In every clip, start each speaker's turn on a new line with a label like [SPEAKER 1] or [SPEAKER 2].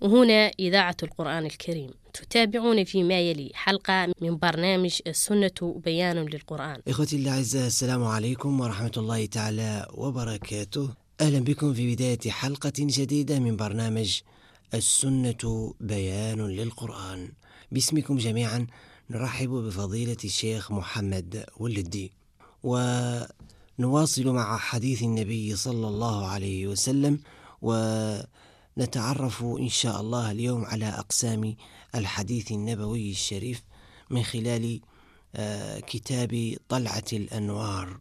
[SPEAKER 1] وهنا إذاعة القرآن الكريم. تتابعون فيما يلي حلقة من برنامج السنة بيان للقرآن.
[SPEAKER 2] إخوتي الأعزاء، السلام عليكم ورحمة الله تعالى وبركاته. أهلا بكم في بداية حلقة جديدة من برنامج السنة بيان للقرآن. باسمكم جميعا نرحب بفضيلة الشيخ محمد ولدي، ونواصل مع حديث النبي صلى الله عليه وسلم، ونتعرف إن شاء الله اليوم على أقسام الحديث النبوي الشريف من خلال كتاب طلعة الأنوار.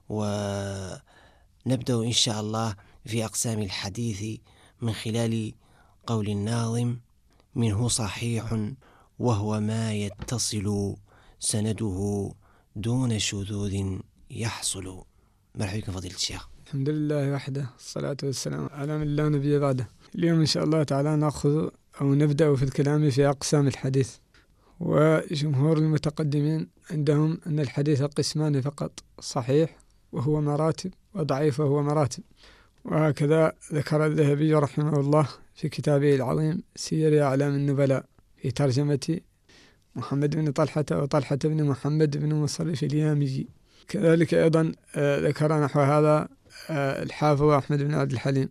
[SPEAKER 2] ونبدأ إن شاء الله في أقسام الحديث من خلال قول الناظم: منه صحيح وهو ما يتصل سنده دون شذوذ يحصل. مرحبا بكم فضيلة الشيخ.
[SPEAKER 3] الحمد لله وحده، الصلاة والسلام على من لا نبي بعده. اليوم إن شاء الله تعالى نأخذ أو نبدأ في الكلام في أقسام الحديث. وجمهور المتقدمين عندهم أن الحديث قسمان فقط: صحيح وهو مراتب، وضعيف وهو مراتب. وهكذا ذكر الذهبي رحمه الله في كتابه العظيم سير أعلام النبلاء في ترجمة محمد بن طلحة وطلحة بن محمد بن مصرف اليامي. كذلك أيضا ذكر نحو هذا الحافظ أحمد بن عبد الحليم.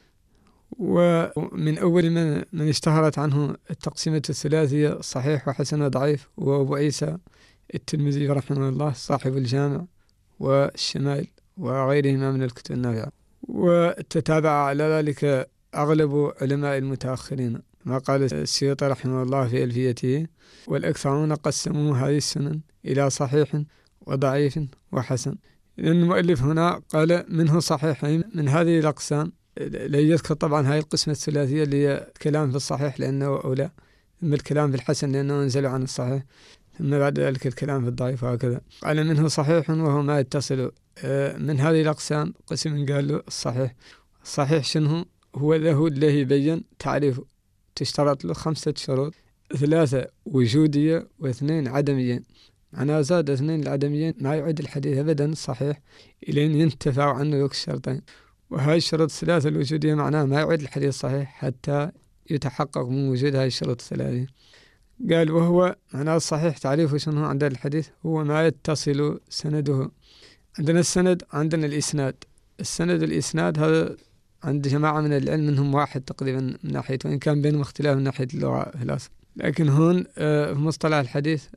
[SPEAKER 3] ومن أول من اشتهرت عنه التقسيمة الثلاثية: صحيح وحسن وضعيف، وأبو عيسى الترمذي رحمه الله صاحب الجامع والشمائل وغيرهما من الكتب النافعة. وتتابع على ذلك أغلب علماء المتأخرين، ما قال السيوطي رحمه الله في ألفيته: والأكثرون قسموا هذه السنن إلى صحيح وضعيف وحسن. لأن المؤلف هنا قال منه صحيحين من هذه الأقسام، لا يذكر طبعا هذه القسمة الثلاثية اللي هي الكلام في الصحيح لأنه أولى، ثم الكلام في الحسن لأنه انزل عن الصحيح، ثم بعد ذلك الكلام في الضعيف، وهكذا. قال منه صحيح وهو ما يتصل. من هذه الأقسام قسم قال له الصحيح. الصحيح شنو هو؟ له الذي يبين تعريفه، تشترط له 5 شروط: 3 وجودية و2 عدميين. معناها زاد 2 العدميين ما يعد الحديث أبدا صحيح إلين ينتفع عنه ذوك الشرطين. وهاي الشروط 3 الوجودية معناها ما يعد الحديث صحيح حتى يتحقق من وجود هاي الشروط 3. قال وهو معناه الصحيح تعريفه شنو عند الحديث؟ هو ما يتصل سنده. عندنا السند، عندنا الإسناد. السند والإسناد هذا عند جماعة من العلم منهم واحد تقريبا من ناحية، وإن كان بينهم اختلاف من ناحية اللغة في الأصل، لكن هون في مصطلح الحديث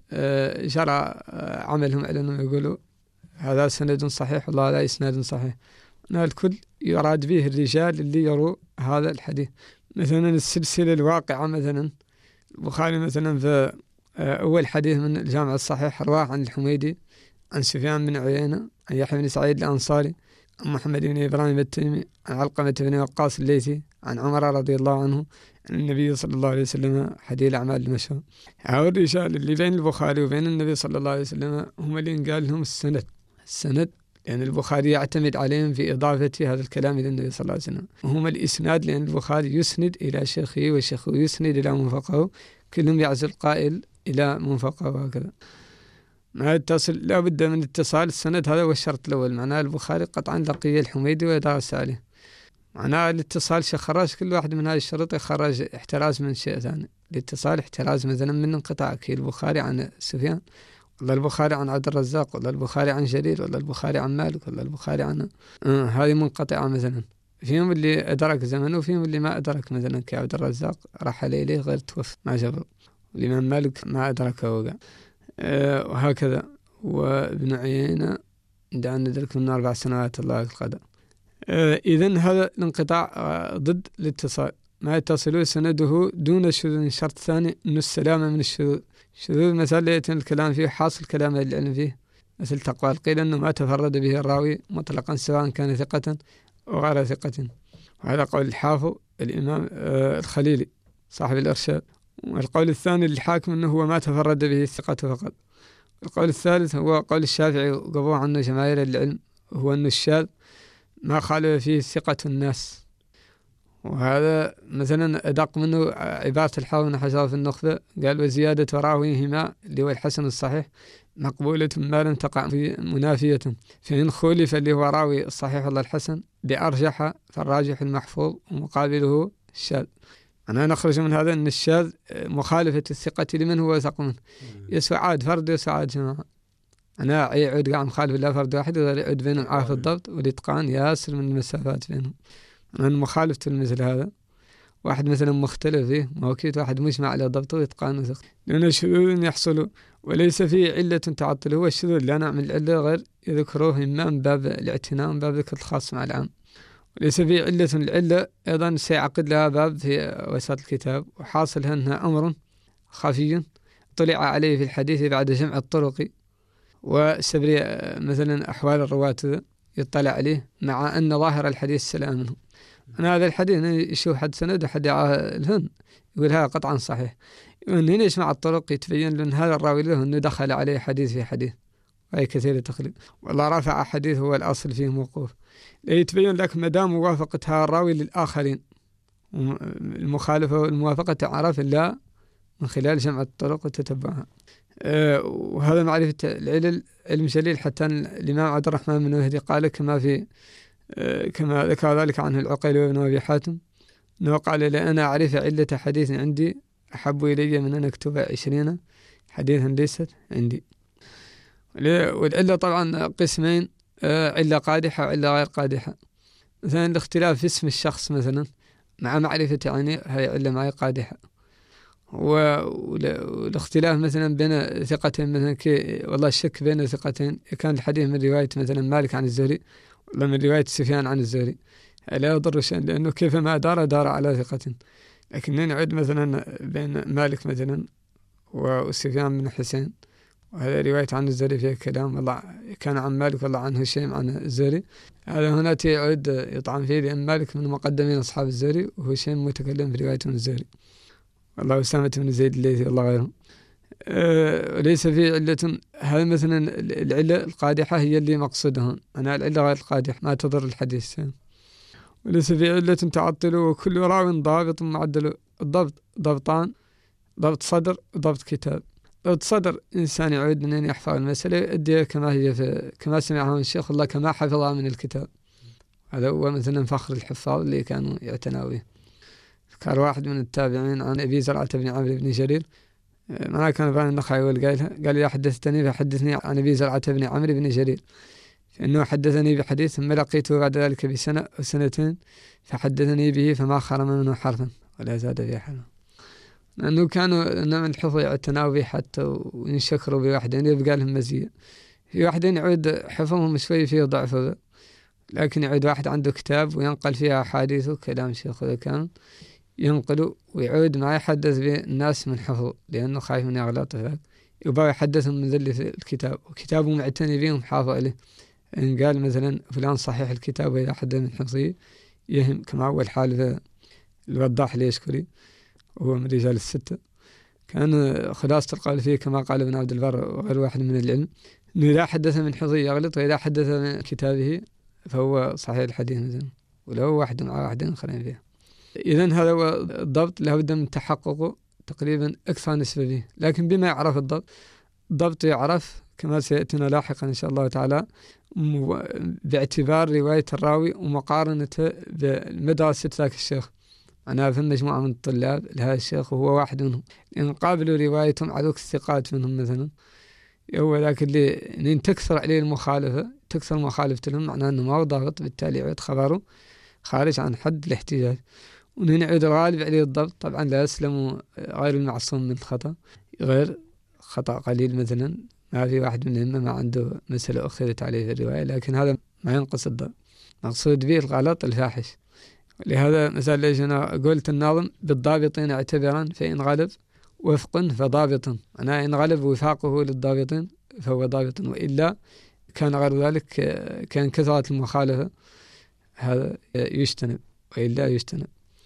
[SPEAKER 3] شرع عملهم على أنهم يقولوا هذا سند صحيح والله هذا إسناد صحيح. الكل يراد به الرجال اللي يروا هذا الحديث. مثلا السلسلة الواقعة، مثلا البخاري مثلا في أول حديث من الجامع الصحيح رواه عن الحميدي عن سفيان بن عيينة عن يحيى بن سعيد الأنصاري عن محمد بن إبراهيم التيمي عن علقمة بن وقاص الليثي عن عمر رضي الله عنه عن النبي صلى الله عليه وسلم حديث الأعمال المشهور. هؤلاء الرجال اللي بين البخاري وبين النبي صلى الله عليه وسلم هم اللي قال لهم السند لأن البخاري يعتمد عليهم في إضافة هذا الكلام إلى النبي صلى الله عليه وسلم. وهم الإسناد لأن البخاري يسند إلى شيخه وشيخه يسند إلى منفقه، كلهم يعزل قائل إلى منفقه، وهكذا. ما يتصل لا بد من اتصال السند، هذا هو الشرط الأول. معناه البخاري قطعا لقي الحميدي ودرس عليه. معناه الاتصال خرج كل واحد من هذه الشروط، يخرج احتراز من شيء ثاني. الاتصال احتراز مثلا من انقطاع، كي البخاري عن سفيان، والله البخاري عن عبد الرزاق، والله البخاري عن جرير، والله البخاري عن مالك، والله البخاري عن هذه منقطعة. مثلا فيهم اللي أدرك زمنه وفيهم اللي ما أدرك، مثلا كعبد الرزاق رحل إليه غير توفى ما جبر، والإمام مالك ما أدركه وقع، وهكذا. وابن عيينة عندنا ندرك من 4 سنوات الله القدر. إذن هذا الانقطاع ضد الاتصال. ما يتصل سنده دون شذوذ. شرط ثاني أن السلامة من الشذوذ. الشذوذ مثلا يتم الكلام فيه، حاصل كلام العلم فيه، مثل تقوى قيل أنه ما تفرد به الراوي مطلقا سواء كان ثقة أو غير ثقة. وهذا قول الحافظ الإمام الخليلي صاحب الإرشاد. والقول الثاني للحاكم أنه هو ما تفرد به الثقة فقط. القول الثالث هو قول الشافعي وقبوه عنه جماهير العلم، هو أن الشاذ ما خالف فيه ثقة الناس. وهذا مثلا أدق منه عبارة الحافظ بن حجر في النخبة، قال وزيادة راويهما اللي هو الحسن الصحيح مقبولة ما لم تقع في منافية، فإن خولف اللي هو راوي الصحيح والله الحسن بأرجح فالراجح المحفوظ ومقابله الشاذ. أنا نخرج من هذا أن الشاذ مخالفة الثقة لمن هو وثق منه، يسوى عاد فرد يسوى عاد جماعة. أنا يعود قاعد مخالف لا فرد واحد يعود بينهم عارف الضبط والإتقان ياسر من المسافات بينهم. أنا مخالفة مثل هذا واحد مثلا مختلف فيه موكيت واحد مش مع على ضبطه وإتقانه ثقة، لأن الشذوذ يحصل وليس فيه علة تعطل. هو الشذوذ لا نعمل العلة غير يذكروه إما من باب الاعتناء من باب ذكر الخاص مع العام، وليس فيه علة. العلة أيضا سيعقد لها باب في وسط الكتاب، وحاصل أنها أمر خفي طلع عليه في الحديث بعد جمع الطرق وسبر مثلا أحوال الرواة يطلع عليه، مع أن ظاهر الحديث سلام منه. أنا هذا الحديث يشوف حد سند وحد الهن يقول هذا قطعا صحيح، هنا يسمع الطرق يتبين له أن هذا الراوي له أنه دخل عليه حديث في حديث، وهي كثير تقليد. والله رافع حديث هو الأصل فيه موقوف، يتبين لك مدام موافقة هذا الراوي للآخرين، المخالفة والموافقة تعرف إلا من خلال جمع الطرق وتتبعها. وهذا معرفة العلل علم جليل، حتى الإمام عبد الرحمن بن مهدي قال كما ذكر ذلك عنه العقيلي وابن أبي حاتم أنه قال لأنا أعرف علة حديث عندي أحب إلي من أن أكتب 20 حديثا ليست عندي. والعلة طبعا قسمين، علة قادحة وعلة غير قادحة. مثلا الاختلاف في اسم الشخص مثلا مع معرفة يعني هي علة معي قادحة، والاختلاف مثلا بين ثقتين مثلا والله الشك بين ثقتين، كان الحديث من رواية مثلا مالك عن الزهري ولا من رواية سفيان عن الزهري لا يضر شيئا، لأنه كيفما دار على ثقة. لكن نعد مثلا بين مالك مثلا وسفيان بن حسين، وهذا رواية عن الزهري فيها كلام والله كان عن مالك والله عن هشيم عن الزهري، هذا هنا يعد يطعن فيه، لأن مالك من مقدمين أصحاب الزهري وهشيم متكلم في رواية عن الزهري والله أسامة بن زيد الليثي والله غيره. ليس في علة. هذا مثلا العلة القادحة هي اللي مقصدها، أنا العلة غير القادح ما تضر الحديث. وليس في علة تعطل، وكل راو ضابط معدل الضبط ضبطان، ضبط صدر وضبط كتاب. ضبط صدر إنسان يعود من أن يحفظ المسألة يؤديها كما هي كما سمعها من الشيخ الله كما حفظها من الكتاب. هذا هو مثلا فخر الحفاظ اللي كانوا يعتنوا به. ذكر واحد من التابعين عن أبي زرعة بن عمرو بن جرير، ما كان فاهم النخعي قال يا حدثتني فحدثني عن أبي زرعة بن عمرو بن جرير، فإنه حدثني بحديث ثم لقيته بعد ذلك بسنة أو سنتين فحدثني به فما خرم منه حرفا ولا زاد في حرفا، لأنه كانوا من الحفظ يعتنوا به حتى وينشكروا بواحدين يبقى لهم مزية. في واحدين يعود حفظهم شوي فيه ضعف، لكن يعود واحد عنده كتاب وينقل فيها أحاديث وكلام شيخ ذا كان ينقلوا ويعود ما يحدث به الناس من حفظ، لأنه خايف من يغلط ذاك يبغى يحدثهم من ذل في الكتاب، وكتابه معتني بهم حافظ عليه. إن قال مثلا فلان صحيح الكتاب وإذا حدث من حفظه يهم، كما أول حال في الوضاح ليشكري وهو من رجال الستة، كان خلاصة القول فيه كما قال ابن عبد البر وغير واحد من العلم إنه إذا حدث من حفظه يغلط، وإذا حدث من كتابه فهو صحيح الحديث مثلا، ولو واحد مع واحدين خلين فيه. إذن هذا هو الضبط، لابد من تحققه تقريبا أكثر نسبة به. لكن بما يعرف الضبط يعرف كما سيأتينا لاحقا إن شاء الله تعالى باعتبار رواية الراوي ومقارنته بمدرسة ذاك الشيخ. أنا في مجموعة من الطلاب لهذا الشيخ وهو واحد منهم، إن قابلوا روايتهم على الثقات منهم مثلا، هو ذاك اللي تكثر عليه المخالفة، تكثر مخالفة لهم معناه أنه ما هو ضابط، بالتالي يعود خبره خارج عن حد الاحتجاج. ونعود الغالب عليه الضبط، طبعا لا يسلم غير المعصوم من الخطأ، غير خطأ قليل مثلا ما في واحد منهم ما عنده مسألة أخذت عليه في الرواية، لكن هذا ما ينقص الضبط، مقصود به الغلط الفاحش. لهذا مثلا ليش أنا قلت الناظم بالضابطين اعتبرا فإن غلب وفق فضابط، أنا إن غلب وفاقه للضابطين فهو ضابط، وإلا كان غير ذلك كان كثرة المخالفة هذا يجتنب وإلا يجتنب.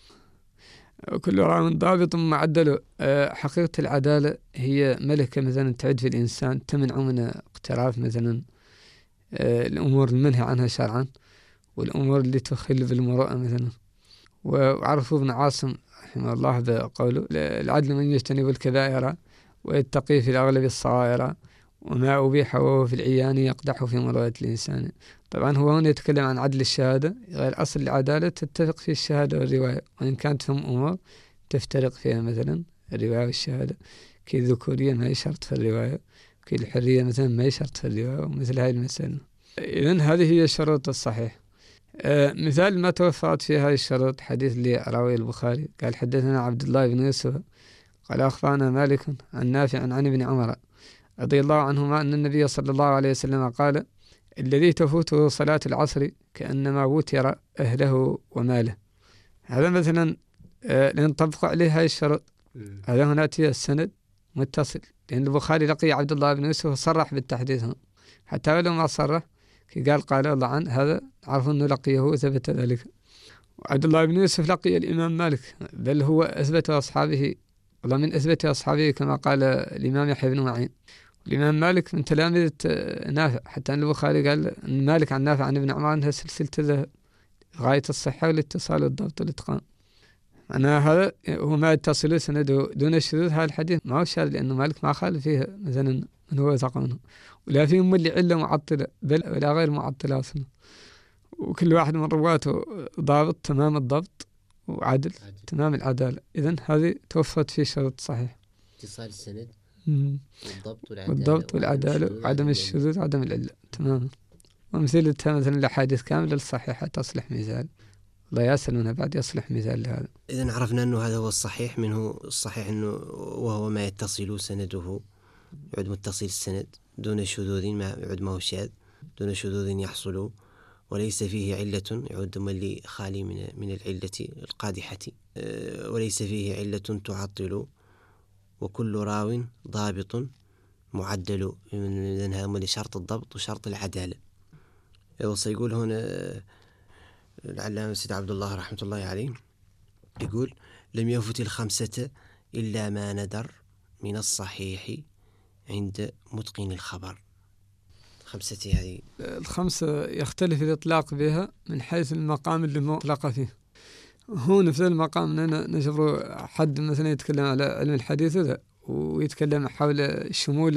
[SPEAKER 3] كل راو ضابط معدل. حقيقة العدالة هي ملكة مثلا تعد في الإنسان، تمنع من اقتراف مثلا الأمور المنهي عنها شرعا والأمور اللي تخل بالمروءة مثلا. وعرفوا ابن عاصم رحمه الله بقوله العدل من يجتنب الكبائر ويتقي في الأغلب الصغائر وما أبيح وهو في العيان يقدح في مروءة الإنسان. طبعا هو هنا يتكلم عن عدل الشهادة، غير أصل العدالة تتفق في الشهادة والرواية، وإن كانت فهم أمور تفترق فيها مثلا الرواية والشهادة، كي الذكورية ما يشرط في الرواية، كي الحرية مثلا ما يشرط في الرواية، ومثل هذه المسألة. إذن هذه هي شروط الصحيح. مثال ما توفرت فيها هذه الشروط حديث اللي رواه البخاري قال حدثنا عبد الله بن يوسف قال أخبرنا مالك عن نافع عن ابن عمر رضي الله عنهما أن النبي صلى الله عليه وسلم قال الذي تفوته صلاة العصر كأنما وتر أهله وماله. هذا مثلا لنطبق عليه هذه الشروط. هذا هنا أتي السند متصل، لأن البخاري لقي عبد الله بن يوسف وصرح بالتحديث، حتى ولو ما صرح قال الله عنه هذا عرف أنه لقيه وثبت ذلك. وعبد الله بن يوسف لقي الإمام مالك، بل هو أثبت أصحابه، والله من أثبت أصحابه كما قال الإمام يحيى بن معين. الإمام مالك من تلامذة نافع، حتى أن البخاري قال أن مالك عن نافع عن ابن عمر أنها سلسلة ذهب غاية الصحة والاتصال والضبط والإتقان. أنا هذا هو ما يتصل سنده دون الشذوذ. هذا الحديث ما هو شاذ، لأنه مالك ما خالف فيه مثلا من هو وثق منه، ولا فيه من علة معطلة بل ولا غير معطلة أصلا، وكل واحد من رواته ضابط تمام الضبط وعدل تمام العدالة. إذن هذه توفرت فيه شروط صحيح:
[SPEAKER 2] اتصال السند
[SPEAKER 3] والضبط والعدالة وعدم الشذوذ وعدم العلة تماما. ومثلتها مثلا الأحاديث كاملة الصحيحة تصلح مثال، الله يسألنا بعد يصلح مثال لهذا.
[SPEAKER 2] إذن عرفنا أنه هذا هو الصحيح. منه الصحيح أنه وهو ما يتصل سنده يعد متصل السند دون شذوذ، ما يعد ما هو شاذ دون شذوذ يحصل، وليس فيه علة يعد ملي خالي من العلة القادحة، وليس فيه علة تعطل، وكل راو ضابط معدل، من شرط الضبط وشرط العدالة. وسيقول هنا العلامة سيد عبد الله رحمة الله عليه يقول: لم يفت الخمسة إلا ما ندر من الصحيح عند متقن الخبر. خمسة هذه
[SPEAKER 3] الخمسة يختلف الإطلاق بها من حيث المقام اللي مطلق فيه. هون في المقام أننا نجبر حد مثلا يتكلم على علم الحديث ذا ويتكلم حول شمول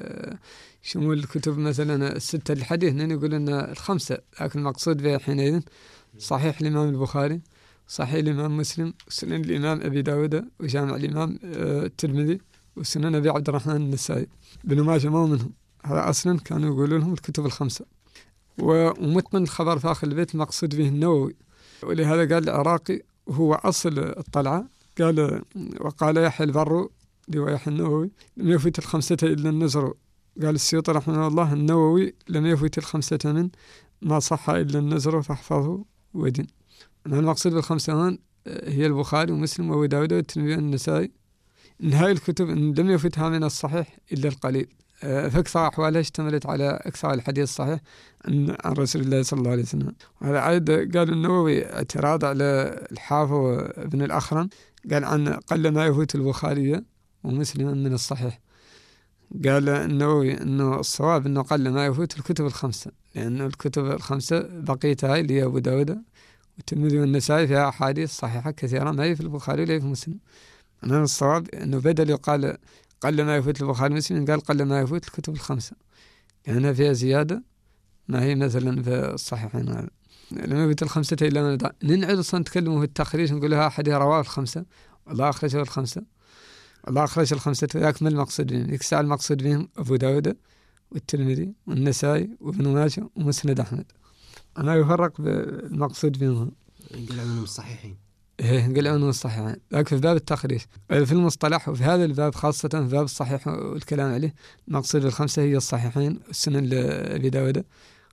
[SPEAKER 3] الكتب مثلا الستة الحديث، نقول أن الخمسة، لكن المقصود بها حينئذ صحيح الإمام البخاري، صحيح الإمام مسلم، سنن الإمام أبي داود، وجامع الإمام الترمذي، وسنن أبي عبد الرحمن النسائي. بن ماجه ما منهم، هذا أصلا كانوا يقولوا لهم الكتب الخمسة. ومتقن الخبر في آخر البيت المقصود به النووي، ولهذا قال العراقي وهو أصل الطلعة، قال: وقال يحيى البر ليحيى النووي: لم يفت الخمسة إلا النزر. قال السيوطي رحمه الله: النووي لم يفت الخمسة من ما صح إلا النزر فاحفظه ودين. المقصود بالخمسة هون هي البخاري ومسلم وأبو داود والترمذي والنسائي. إن هاي الكتب إن لم يفتها من الصحيح إلا القليل، فأكثر أحوالها اشتملت على أكثر الحديث الصحيح عن رسول الله صلى الله عليه وسلم. وهذا عاد قال النووي اعتراض على الحافظ ابن الأخرم، قال عن قل ما يفوت البخاري ومسلم من الصحيح. قال النووي أنه الصواب أنه قل ما يفوت الكتب الخمسة، لأن الكتب الخمسة بقيتها اللي هي أبو داود والترمذي والنسائي فيها أحاديث صحيحة كثيرة ما هي في البخاري ولا في مسلم. أنا الصواب أنه بدل يقال قل ما يفوت البخاري ومسلم قال قل ما يفوت الكتب الخمسة، لأنها فيها زيادة ما هي مثلا في الصحيحين. هذا لما يفوت الخمسة إلا من ننعد أصلا نتكلموا في التخريج نقول لها أحد رواه الخمسة والله أخرجه الخمسة، الله أخرج الخمسة، ذاك ما المقصود بهم. ذيك الساعة المقصود بهم أبو داود والترمذي والنسائي وابن ماجه ومسند أحمد. أنا يفرق بالمقصود بهم،
[SPEAKER 2] نقول عنهم الصحيحين.
[SPEAKER 3] نقول عنهم الصحيحين، لكن في باب التخريج في المصطلح وفي هذا الباب خاصة في باب الصحيح والكلام عليه المقصود بالخمسة هي الصحيحين، السنن لأبي داود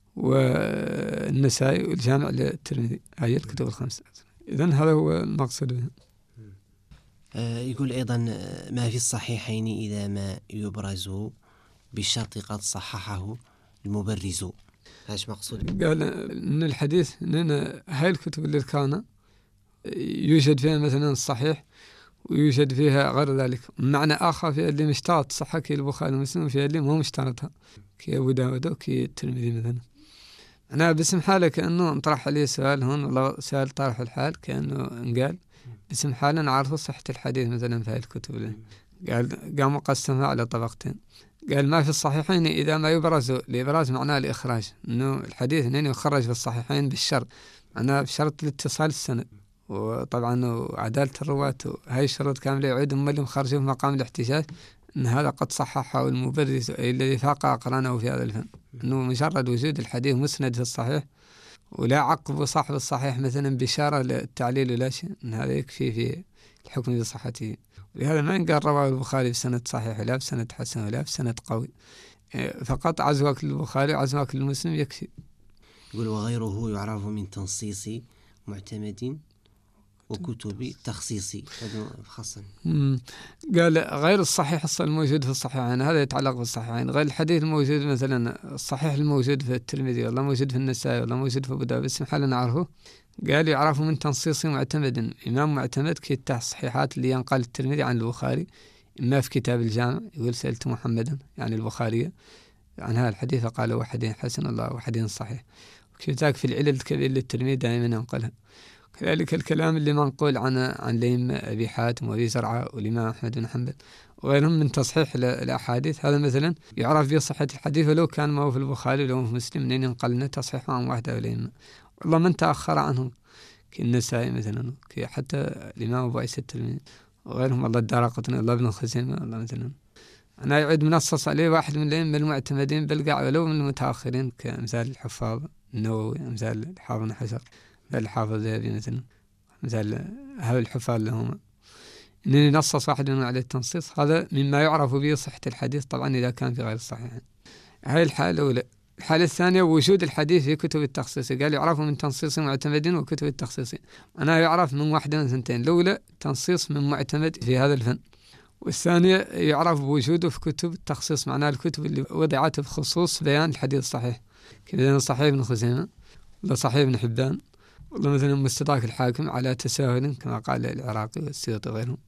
[SPEAKER 3] والنسائي والجامع للترمذي، هي الكتب الخمسة. إذن هذا هو المقصود بهم.
[SPEAKER 2] يقول أيضا: ما في الصحيحين إذا ما يبرز بالشرط قد صححه المبرز. هاش مقصود؟
[SPEAKER 3] قال إن الحديث إن هاي الكتب اللي كان يوجد فيها مثلا الصحيح ويوجد فيها غير ذلك، معنى آخر في اللي مشترط صحة كي البخاري ومسلم، وفي اللي مو مشترطها كي أبو داود وكي الترمذي مثلا. أنا باسم حالة كأنه انطرح عليه سؤال هون، والله سؤال طرح الحال كأنه انقال باسم حالة نعرف صحة الحديث مثلا في هاي الكتب. قام قسمها على طبقتين. قال: ما في الصحيحين إذا ما يبرز، الإبراز معناه الإخراج، إنه الحديث إنه يخرج في الصحيحين بالشرط، معناه بشرط الاتصال السند وطبعا وعدالة الرواة هاي الشروط كاملة يعود هم اللي مخرجوا في مقام الاحتجاج أن هذا قد صححه المبرز الذي فاق أقرانه في هذا الفن، أنه مجرد وجود الحديث مسند في الصحيح ولا عقب صاحب الصحيح مثلا بشارة للتعليل ولا شيء، أن هذا يكفي في الحكم بصحته. ولهذا ما ينقال رواه البخاري بسند صحيح ولا بسند حسن ولا بسند قوي، فقط عزوك للبخاري وعزوك للمسلم يكفي.
[SPEAKER 2] يقول وغيره يعرف من تنصيص معتمد وكتب تخصيصي، هذا خاصا.
[SPEAKER 3] قال غير الصحيح الموجود في الصحيحين، هذا يتعلق بالصحيحين، غير الحديث الموجود مثلا الصحيح الموجود في الترمذي والله موجود في النسائي والله موجود في أبو داود بس محل نعرفه. قال يعرف من تنصيص معتمد، إمام معتمد كتاب الصحيحات اللي ينقل الترمذي عن البخاري، إما في كتاب الجامع يقول سألت محمدا يعني البخاري عن هذا الحديث فقال هو حديث حسن الله وحديث صحيح، وكذلك في العلل الكبير للترمذي دائما ينقلها. كذلك الكلام اللي منقول عن الإمام أبي حاتم وأبي زرعة والإمام أحمد بن حنبل وغيرهم من تصحيح الأحاديث، هذا مثلا يعرف بصحة الحديث ولو كان ما هو في البخاري ولو في مسلم، منين ينقلنا تصحيح عن واحدة والإمام والله من تأخر عنهم كالنسائي مثلا، حتى الإمام أبو عيسى الترمذي وغيرهم الله الدارقطني الله ابن خزيمة الله مثلا، أنا يعد منصص عليه واحد من الأئمة المعتمدين بلقى ولو من المتأخرين كأمثال الحفاظ النووي، أمثال الحافظ بن حجر، الحافظ الذهبي مثلا، مثال هؤلاء الحفاظ لهم إن ينصص واحد منهم على التنصيص، هذا مما يعرف به صحة الحديث طبعا إذا كان في غير الصحيح. هاي الحالة الأولى. الحالة الثانية وجود الحديث في كتب التخصيص، قال يعرف من تنصيص معتمد وكتب التخصيص، أنا يعرف من واحدة من ثنتين، الأولى تنصيص من معتمد في هذا الفن، والثانية يعرف بوجوده في كتب التخصيص، معناها الكتب اللي وضعت بخصوص بيان الحديث الصحيح كذا صحيح ابن خزيمة ولا صحيح ابن حبان والله مثلا مستدرك الحاكم على تساهل كما قال العراقي والسيوطي وغيرهم،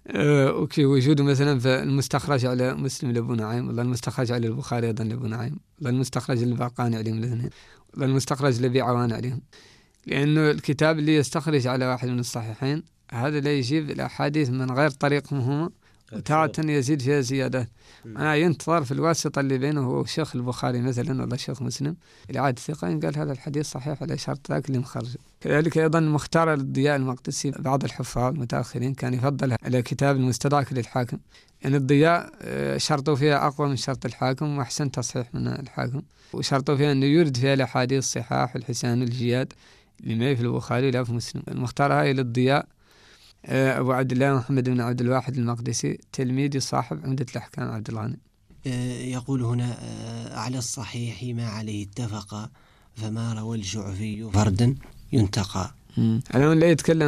[SPEAKER 3] وكي وجوده مثلا في المستخرج على مسلم لأبو نعيم والله المستخرج على البخاري أيضا لأبو نعيم والله المستخرج للبرقاني عليهم الاثنين والله المستخرج لأبي عوان عليهم، لأنه الكتاب اللي يستخرج على واحد من الصحيحين هذا لا يجيب الأحاديث من غير طريقهم هما وتارة يزيد فيها زيادات، أنا ينتظر في الواسطة اللي بينه هو الشيخ البخاري مثلا ولا الشيخ مسلم اللي عاد ثقة قال هذا الحديث صحيح على شرط ذاك اللي مخرجه. كذلك أيضا مختار الضياء المقدسي بعض الحفاظ المتأخرين كان يفضل على كتاب المستدرك للحاكم، يعني الضياء شرطه فيها أقوى من شرط الحاكم وأحسن تصحيح من الحاكم، وشرطه فيها أنه يرد فيها الأحاديث الصحاح والحسان والجياد اللي ما في البخاري لا في مسلم. المختار هاي للضياء أبو عبد الله محمد بن عبد الواحد المقدسي تلميذ صاحب عمدة الأحكام عبد الغني.
[SPEAKER 2] يقول هنا على الصحيح ما عليه اتفق فما روى الجعفي فردا ينتقى.
[SPEAKER 3] أنا لا يتكلم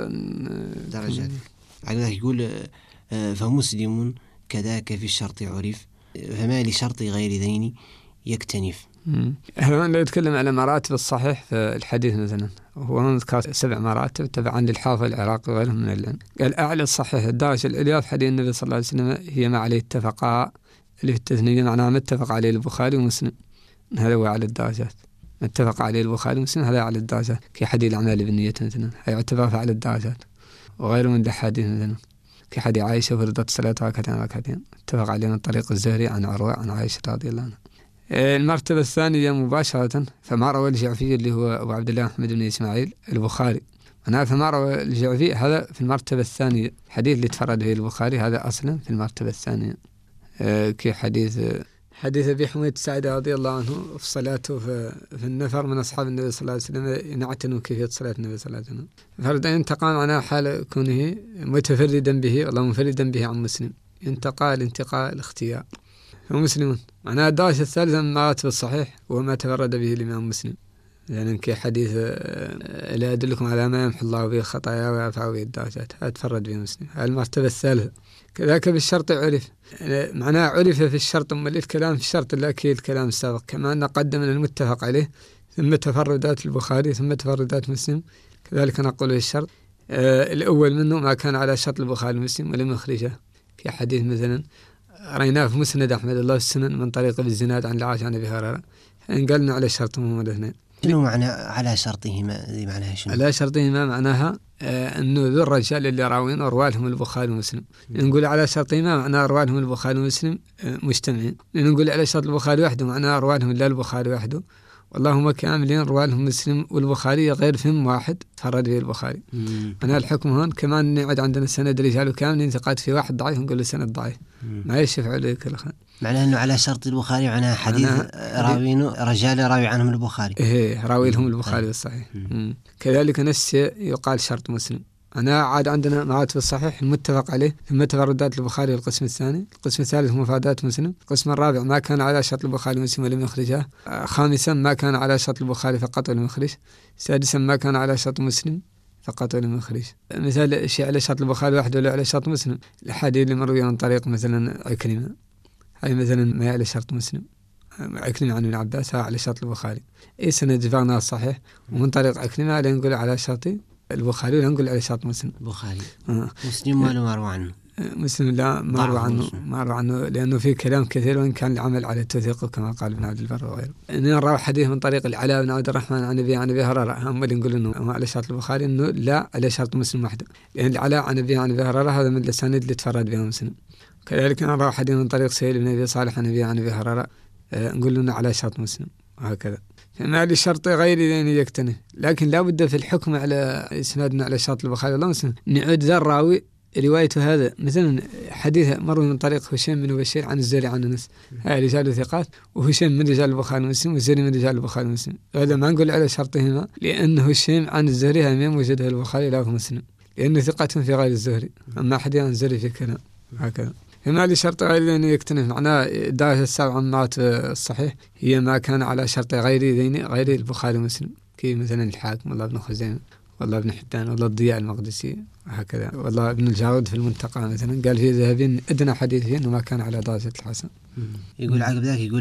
[SPEAKER 2] درجات على ذلك يقول فمسلم كذاك في الشرط عرف فما لشرط غير ذين يكتنف.
[SPEAKER 3] هنا لا يتكلم على مراتب الصحيح في الحديث مثلا، هو ذكر 7 مراتب تبعا للحافظ العراقي وغيرهم من العلم. قال أعلى الصحيح الدرجة العليا في حديث النبي صلى الله عليه وسلم هي ما عليه اتفقا، اللي في التثنية معناها ما اتفق عليه البخاري ومسلم، هذا هو على الدرجات، ما اتفق عليه البخاري ومسلم هذا على الدرجات، كحديث الأعمال بالنية مثلا يعتبر على الدرجات، وغيره من الحديث مثلا كحديث عائشة فرضت صلاة ركعتين اتفق عليه من طريق الزهري عن عروة عن عائشة رضي الله عنها. المرتبة الثانية مباشرة فما روى الجعفي اللي هو أبو عبد الله أحمد بن إسماعيل البخاري، أنا فما روى الجعفي هذا في المرتبة الثانية، الحديث اللي تفرد به البخاري هذا أصلا في المرتبة الثانية، كحديث أبي حميد الساعدي رضي الله عنه في صلاته في النفر من أصحاب النبي صلى الله عليه وسلم ينعتنوا كيفية صلاة النبي صلى الله عليه وسلم، فرد ينتقى معناه حال كونه متفردا به والله منفردا به عن مسلم، ينتقى الانتقاء الاختيار ومسلم معناه الدرجة الثالثة من مراتب الصحيح وما تفرد به الإمام مسلم، يعني كحديث لا أدلكم على ما يمحو الله به الخطايا ويرفع به الدرجات، هذا تفرد به مسلم، هذه المرتبة الثالثة. كذلك بالشرط عرف، معناه عرف في الشرط، أما الكلام في الشرط لا كي الكلام السابق، كما أن قدم المتفق عليه ثم تفردات البخاري ثم تفردات مسلم، كذلك نقول في الشرط الأول منه ما كان على شرط البخاري ومسلم ولم يخرجه، كحديث مثلا رأيناه في مسند أحمد الله السنن من طريق الزناد عن العاش عن أبي هريرة، إن قالنا على شرطهم الاثنين.
[SPEAKER 2] شنو معنى على شرطهما؟ ذي معناها شنو؟
[SPEAKER 3] على شرطهما معناها أنه ذو الرجال اللي راوين أروالهم البخاري ومسلم، نقول على شرطهما معناه أروالهم البخاري ومسلم مجتمعين، نقول على شرط البخاري وحده معناه أروالهم لا البخاري وحده والله هم كاملين رواه لهم مسلم والبخاري غير فهم واحد تفرد به البخاري. أنا الحكم هون كمان نعد عندنا سند رجال كاملين ثقات في واحد ضعيف نقول له سند ضعيف ما يشفع له كل خير.
[SPEAKER 2] معناه أنه على شرط البخاري وعناه حديث راوين رجال راوي عنهم البخاري.
[SPEAKER 3] إيه راوي لهم البخاري الصحيح. كذلك نفس يقال شرط مسلم. أنا عاد عندنا مراتب الصحيح المتفق عليه ثم تفردات البخاري القسم الثاني. القسم الثالث مفردات مسلم. القسم الرابع ما كان على شرط البخاري ومسلم ولم يخرجه. خامسا ما كان على شرط البخاري فقط ولم يخرج. سادسا ما كان على شرط مسلم فقط ولم يخرج. مثال شيء على شرط البخاري وحده ولا على شرط مسلم الحديث اللي مروي عن طريق مثلا عكرمة هاي مثلا ما على شرط مسلم. عكرمة عن ابن عباس على شرط البخاري. إيه سند فقنا الصحيح ومن طريق عكرمة على نقول على شرط البخاري ولا نقول على شرط مسلم.
[SPEAKER 2] البخاري مسلم ما مروى عنه.
[SPEAKER 3] مسلم لا ما روى عنه لأنه في كلام كثير وإن كان العمل على التوثيق كما قال ابن عبد البر وغيره. إن نروى حديث من طريق العلاء بن عبد الرحمن عن أبي هريرة هم اللي نقول إنه على شرط البخاري إنه لا على شرط مسلم وحده لأن العلاء عن أبي هريرة هذا من الأسانيد اللي تفرد بها مسلم. كذلك نروى حديث من طريق سهيل بن أبي صالح عن أبي هريرة نقول إنه على شرط مسلم وهكذا. فما لشرط غير ذين يكتنه لكن لا بد في الحكم على إسنادنا على شرط البخاري والله مسلم نعود ذا الراوي روايته هذا مثلا حديث مروي من طريق هشام بن بشير عن الزهري عن أنس هاي رجال ثقات وهشام من رجال البخاري ومسلم والزهري من رجال البخاري ومسلم هذا ما نقول على شرطهما لأن هشام عن الزهري هاي ما وجدها البخاري لا هو مسلم لأنه ثقة في غير الزهري أما حديث عن الزهري في كلام هكذا. فما لشرط غير ذين يكتنف معناه درجة السبع مرات الصحيح هي ما كان على شرط غير البخاري ومسلم كي مثلا الحاكم والله ابن خزيمة والله ابن حبان والله الضياء المقدسي هكذا والله ابن الجارود في المنتقى مثلا قال في ذهبين أدنى حديث فيه أنه ما كان على درجة الحسن.
[SPEAKER 2] يقول عقب ذاك يقول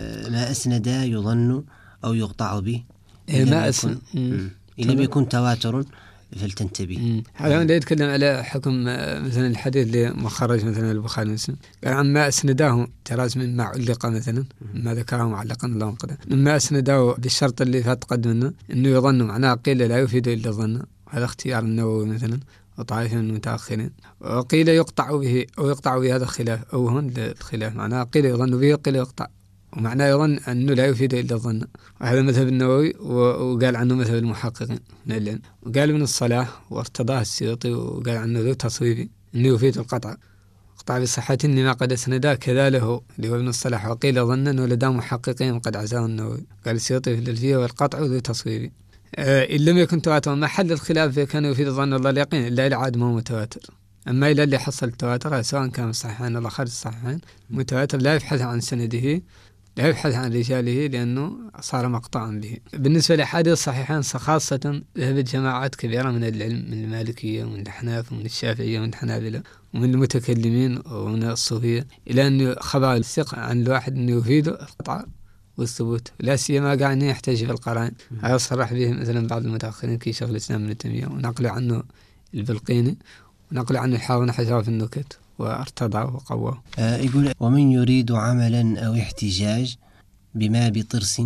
[SPEAKER 2] ما أسند يظن أو يقطع به
[SPEAKER 3] ما أسند
[SPEAKER 2] إن لم يكن تواتر فلتنتبه.
[SPEAKER 3] هذا لا يتكلم على حكم مثلا الحديث اللي مخرج مثلا البخاري ومسلم قال عما أسنداه تراز من ما علق مثلا ما ذكره معلقا اللهم قدر مما أسنداه بالشرط اللي فات قدمنا إنه يظن معناه قيل لا يفيد إلا الظن هذا اختيار النووي مثلا وطائفة من المتأخرين وقيل يقطع به أو يقطع به هذا الخلاف أو هون الخلاف معناه قيل يظن به وقيل يقطع ومعناه يظن أنه لا يفيد إلا الظن وهذا مذهب النووي وقال عنه مذهب المحققين من العلم وقال من الصلاح وارتضاه السيوطي وقال عنه ذو تصويبي أنه يفيد القطع قطع بصحة لما قد أسندا كذا له اللي هو من الصلاح وقيل ظن أنه لدى محققين وقد عزاه النووي قال السيوطي في الألفية والقطع ذو تصويبي. إن لم يكن تواتر محل الخلاف كان يفيد الظن والله اليقين إلا العاد ما هو متواتر أما إلى اللي حصل التواتر سواء كان الصحيحين ولا خارج الصحيحين متواتر لا يبحث عن سنده لا يبحث عن رجاله لأنه صار مقطعا به. بالنسبة لأحاديث الصحيحين خاصة ذهبت جماعات كبيرة من العلم من المالكية ومن الحناف ومن الشافعية ومن الحنابلة ومن المتكلمين ومن الصوفية إلى أن خبر الثقة عن الواحد أنه يفيد القطع والثبوت لا سيما قاعد أنه يحتاج في القرائن. هذا صرح به مثلا بعض المتأخرين كشيخ الإسلام ابن تيمية ونقل عنه البلقيني ونقل عنه الحافظ حجر في النكت وارتضعه وقواه.
[SPEAKER 2] يقول ومن يريد عملا أو احتجاج بما بطرس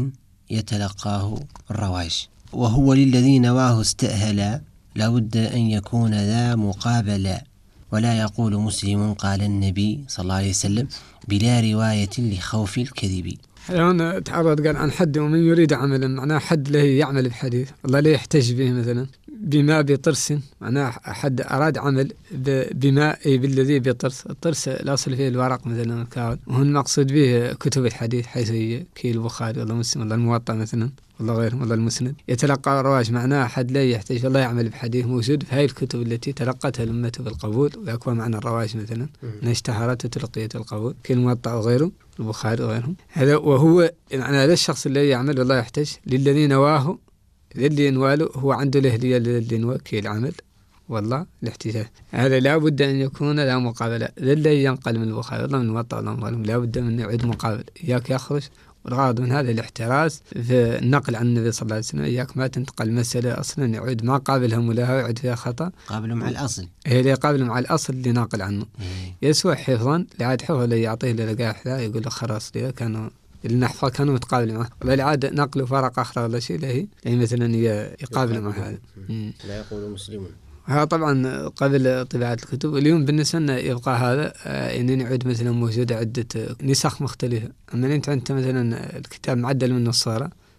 [SPEAKER 2] يتلقاه الرواج وهو للذي نواه استأهلا لابد أن يكون ذا مقابلا ولا يقول مسلم قال النبي صلى الله عليه وسلم بلا رواية لخوف الكذب.
[SPEAKER 3] هنا تعرض قال عن حد ومن يريد عملا معناه حد له يعمل بحديث الله لا يحتج به مثلا بما بطرس معناه حد أراد عمل بما أي بالذي بطرس الطرس الأصل فيه الورق مثلا الكاغذ وهن مقصود به كتب الحديث حيث هي كي البخاري والله مسلم والله الموطأ مثلا والله غيرهم والله المسند يتلقى الرواج معناه حد لا يحتاج الله يعمل بحديث موجود في هاي الكتب التي تلقتها الأمة بالقبول ويكون معنى الرواج مثلا أن اشتهرت وتلقيت القبول كي الموطأ وغيره البخاري وغيرهم هذا وهو معنى هذا الشخص الذي يعمل والله يحتاج للذي نواه اللي ينواله هو عنده الأهلية اللي ينوى كي العمل والله الاحتجاج هذا لا بد أن يكون لا مقابلة الذي ينقل من البخاري والله من الموطأ والله لا بد من يعيد مقابل إياك يخرج والغرض من هذا الاحتراز في النقل عن النبي صلى الله عليه وسلم إياك ما تنتقل مسألة أصلا يعود ما قابلها ملاها ويعود فيها خطأ
[SPEAKER 2] قابله مع الأصل
[SPEAKER 3] هي اللي قابله مع الأصل اللي ناقل عنه يسوى حفظا لعاد حفظ اللي يعطيه للقاح ذا يقول له خلاص ليه كانوا اللي نحفظ كانوا متقابلين معه ولا العادة نقل فرق آخر ولا شيء له يعني مثلا يقابل مع هذا
[SPEAKER 2] لا يقول مسلمون.
[SPEAKER 3] هذا طبعا قبل طباعة الكتب اليوم بالنسبة لنا يبقى هذا إن نعود مثلا موجودة عدة نسخ مختلفة أما أنت مثلا الكتاب معدل من الصورة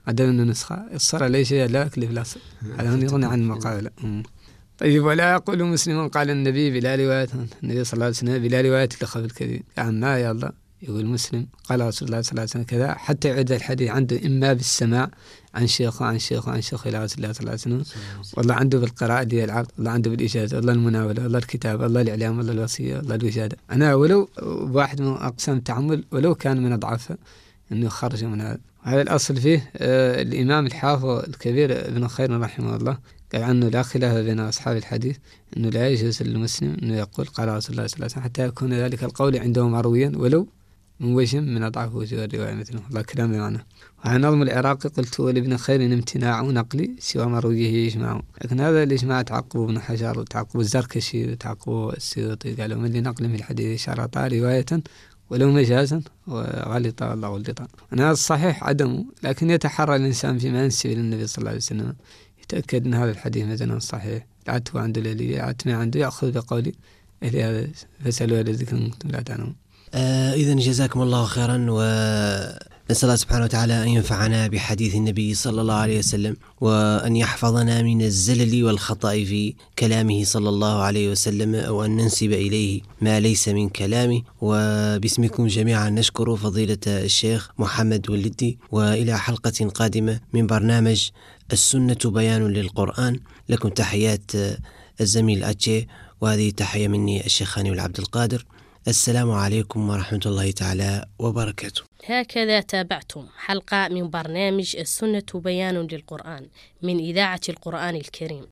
[SPEAKER 3] عدم النسخة الصلاة ليس لا أكلف الأصل هذا يغني عن المقابلة. طيب ولا يقول مسلم قال النبي بلا رواية النبي صلى الله عليه وسلم بلا رواية لخف الكذب يعني ما يا الله يقول مسلم قال رسول الله صلى الله عليه وسلم كذا حتى يعد الحديث عنده إما بالسماع عن شيخ وعن شيخ وعن شيخ إلى رسول الله صلى الله عليه وسلم والله عنده بالقراءة دي العرض والله عنده بالإجازة والله المناولة والله الكتاب والله الإعلام والله الوصية والله الوجادة. أنا ولو واحد من أقسام التحمل ولو كان من أضعفه إنه يخرج من هذا. هذا الأصل فيه الإمام الحافظ الكبير ابن خير رحمه الله قال عنه لا خلاف بين أصحاب الحديث إنه لا يجوز للمسلم إنه يقول قال رسول الله صلى الله عليه وسلم حتى يكون ذلك القول عنده مرويا ولو من وجه من أضعف وجوه الرواية مثله الله كلام بمعنى. وعن نظم العراقي قلت ولابن خير امتناع نقلي سوى مرويه يجمع لكن هذا الإجماع تعقبه ابن حجر وتعقبه الزركشي وتعقبه السيوطي قالوا من اللي نقل من الحديث شرطا رواية ولو مجازا وغلط الله غلطا. أنا الصحيح عدمه لكن يتحرى الإنسان فيما ينسب إلى النبي صلى الله عليه وسلم يتأكد أن هذا الحديث مثلا صحيح عاد هو عنده الأهلية عاد ما عنده يأخذ بقولي أهلي هذا فسألوا أهل الذكر كنتم لا تعلمون.
[SPEAKER 2] إذن جزاكم الله خيرا ونسأل الله سبحانه وتعالى أن ينفعنا بحديث النبي صلى الله عليه وسلم وأن يحفظنا من الزلل والخطأ في كلامه صلى الله عليه وسلم أو أن ننسب إليه ما ليس من كلامه. وباسمكم جميعا نشكر فضيلة الشيخ محمد ولدي وإلى حلقة قادمة من برنامج السنة بيان للقرآن. لكم تحيات الزميل أتشي وهذه تحية مني الشيخ هاني والعبد القادر. السلام عليكم ورحمة الله تعالى وبركاته.
[SPEAKER 1] هكذا تابعتم حلقة من برنامج السنة بيان للقرآن من إذاعة القرآن الكريم.